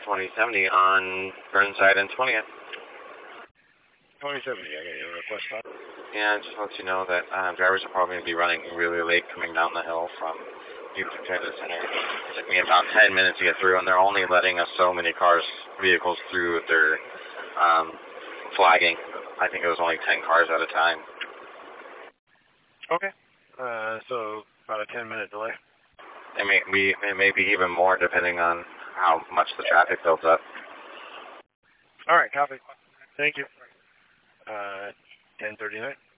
2070 on Burnside and 20th. 2070, I got your request on. Yeah, just to let you know that drivers are probably going to be running really late coming down the hill from Buford Transit Center. It took me about 10 minutes to get through, and they're only letting us so many vehicles through with their flagging. I think it was only 10 cars at a time. Okay. So about a 10-minute delay. It may be even more depending on how much the traffic builds up. All right, copy. Thank you. 10:39.